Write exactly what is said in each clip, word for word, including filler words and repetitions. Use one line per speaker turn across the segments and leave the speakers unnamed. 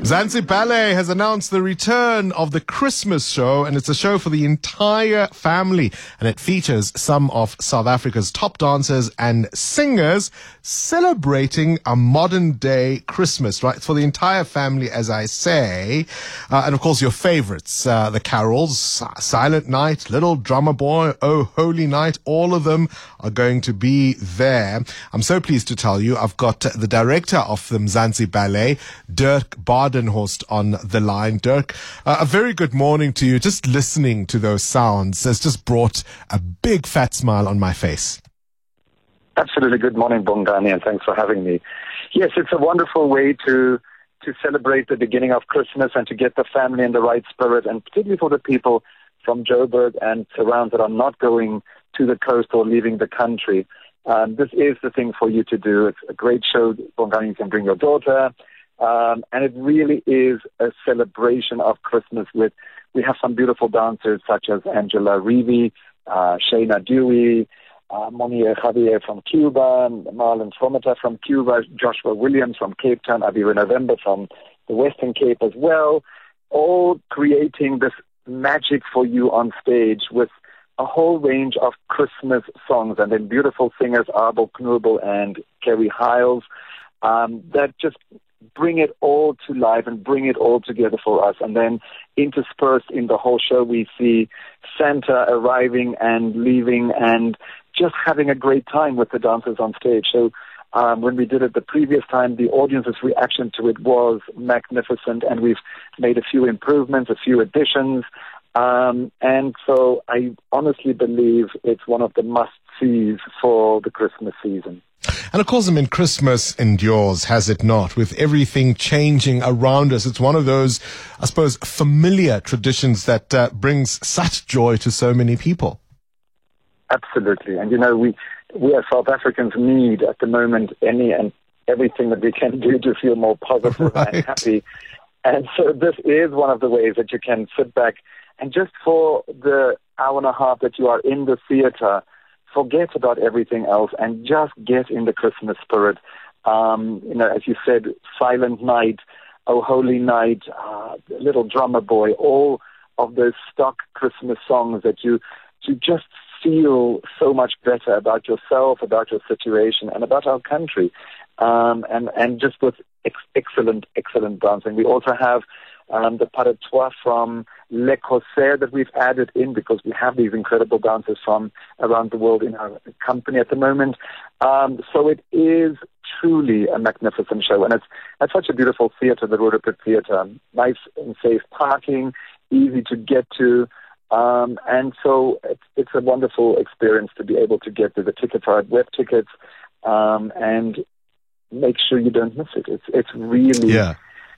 Mzansi Ballet has announced the return of the Christmas show, and it's a show for the entire family, and it features some of South Africa's top dancers and singers celebrating a modern day Christmas, right? It's for the entire family, as I say. Uh, and of course, your favorites, uh, the carols, Silent Night, Little Drummer Boy, Oh Holy Night, all of them are going to be there. I'm so pleased to tell you, I've got the director of the Mzansi Ballet, Dirk Badenhorst, on the line. Dirk, uh, a very good morning to you. Just listening to those sounds has just brought a big fat smile on my face.
Absolutely. Good morning, Bongani, and thanks for having me. Yes, it's a wonderful way to to celebrate the beginning of Christmas and to get the family in the right spirit, and particularly for the people from Joburg and surrounds that are not going to the coast or leaving the country. Um, this is the thing for you to do. It's a great show, Bongani. You can bring your daughter. Um, and it really is a celebration of Christmas. With we have some beautiful dancers such as Angela Reevy, uh, Shayna Dewey, uh, Monier Javier from Cuba, Marlon Frometa from Cuba, Joshua Williams from Cape Town, Abira November from the Western Cape as well, all creating this magic for you on stage with a whole range of Christmas songs, and then beautiful singers Arbo Knubel and Kerry Hiles um, that just bring it all to life and bring it all together for us. And then interspersed in the whole show, we see Santa arriving and leaving and just having a great time with the dancers on stage. So um, when we did it the previous time, the audience's reaction to it was magnificent, and we've made a few improvements, a few additions. Um, and so I honestly believe it's one of the must-sees for the Christmas season.
And of course, I mean, Christmas endures, has it not? With everything changing around us, it's one of those, I suppose, familiar traditions that uh, brings such joy to so many people.
Absolutely. And, you know, we, we as South Africans need at the moment any and everything that we can do to feel more positive right. and happy. And so this is one of the ways that you can sit back and just for the hour and a half that you are in the theater, forget about everything else and just get in the Christmas spirit. Um, you know, as you said, Silent Night, Oh Holy Night, uh, Little Drummer Boy, all of those stock Christmas songs that you, you just feel so much better about yourself, about your situation, and about our country. Um, and, and just with ex- excellent, excellent dancing. We also have um, the pas de trois from Le Corsaire that we've added in because we have these incredible dancers from around the world in our company at the moment. Um, so it is truly a magnificent show, and it's at such a beautiful theater, the Roodepoort Theater. Nice and safe parking, easy to get to, um, and so it's, it's a wonderful experience to be able to get to the tickets are at web tickets, um, and make sure you don't miss it. It's it's really
yeah.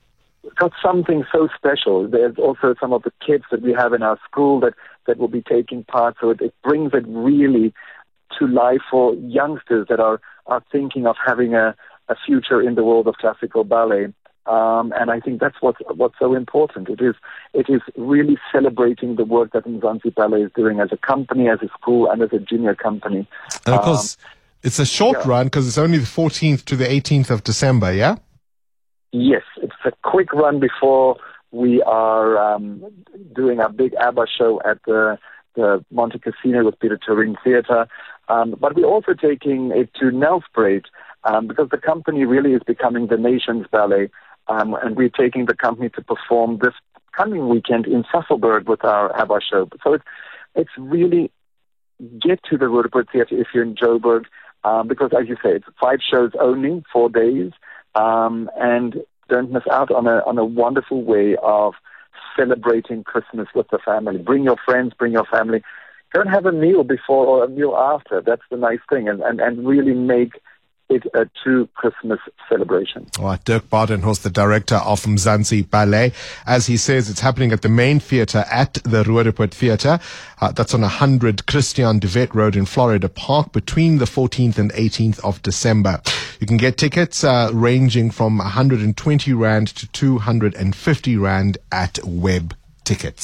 got something so special. There's also some of the kids that we have in our school that, that will be taking part. So it, it brings it really to life for youngsters that are, are thinking of having a, a future in the world of classical ballet. Um, and I think that's what's, what's so important. It is it is really celebrating the work that Mzansi Ballet is doing as a company, as a school, and as a junior company.
And of course, um, it's a short yeah. run because it's only the fourteenth to the eighteenth of December, yeah?
Yes, it's a quick run before we are um, doing a big ABBA show at the, the Monte Cassino with Peter Turing Theatre. Um, but we're also taking it to Nelspruit um, because the company really is becoming the nation's ballet. Um, and we're taking the company to perform this coming weekend in Sasolburg with our ABBA show. So it's, it's really get to the Roodepoort Theatre if you're in Joburg, um, because as you say, it's five shows only, four days. Um, and don't miss out on a on a wonderful way of celebrating Christmas with the family. Bring your friends, bring your family. Don't have a meal before or a meal after. That's the nice thing, and, and, and really make it a true Christmas celebration.
All right, Dirk Badenhorst, the director of Mzansi Ballet. As he says, it's happening at the main theatre at the Roodepoort Theatre. Uh, that's on one hundred Christian de Wet Road in Florida Park between the fourteenth and eighteenth of December. You can get tickets uh, ranging from one hundred twenty rand to two hundred fifty rand at Web Tickets.